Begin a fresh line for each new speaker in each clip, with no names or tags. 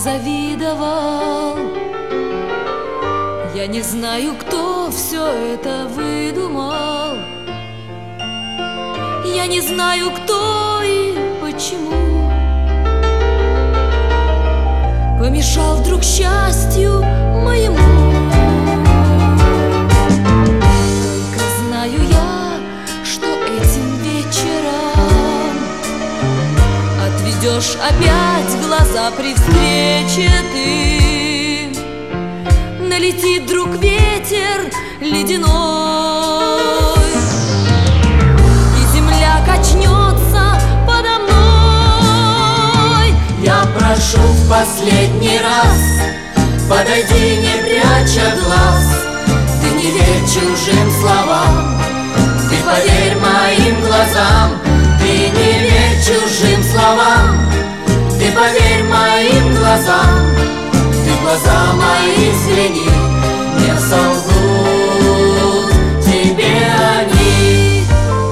позавидовал. Я не знаю, кто все это выдумал. Я не знаю, кто и почему помешал вдруг счастью моему. Только знаю я, что этим вечером отведешь опять глаза при встрече ты. Налетит вдруг ветер ледяной, и земля качнется подо мной.
Я прошу в последний раз, подойди, не пряча глаз. Ты не верь чужим словам, ты поверь моим глазам. Ты не верь чужим словам, ты поверь моим глазам. Ты в глаза мои взгляни, не солгут тебе они.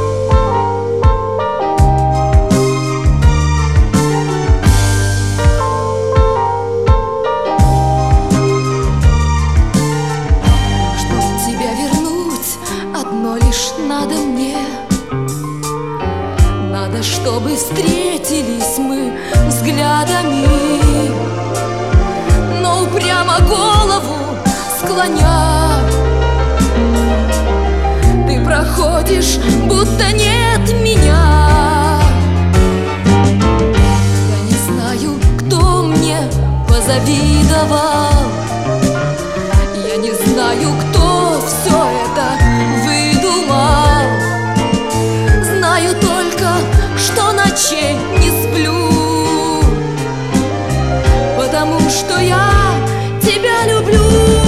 Чтоб тебя вернуть, одно лишь надо мне. Надо, чтобы встретились мы взглядами, но упрямо голову склоня ты проходишь, будто нет меня. Я не знаю, кто мне позавидовал. Я не знаю, кто все это выдумал. Знаю только, что ночей не сплю, потому что я тебя люблю.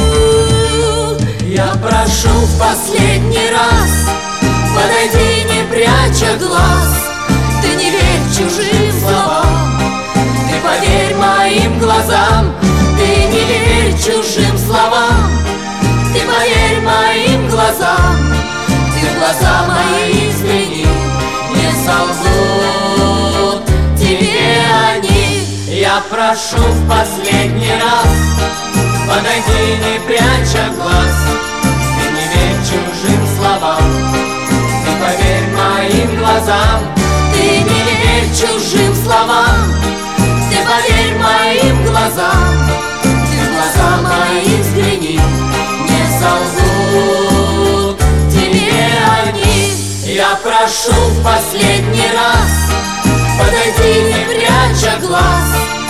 Я прошу в последний раз, подойди, не пряча глаз.
Ты не верь чужим словам,
ты поверь моим глазам. Ты не верь чужим словам, ты поверь моим глазам. Ты в глаза мои взгляни, не солгут тебе они. Я прошу в последний раз, подойди, не пряча глаз. Ты не верь чужим словам, ты поверь моим глазам. Ты не верь чужим словам, ты поверь моим глазам. Ты в глаза мои взгляни, не солгут тебе они. Я прошу в последний раз, подойди, не пряча глаз.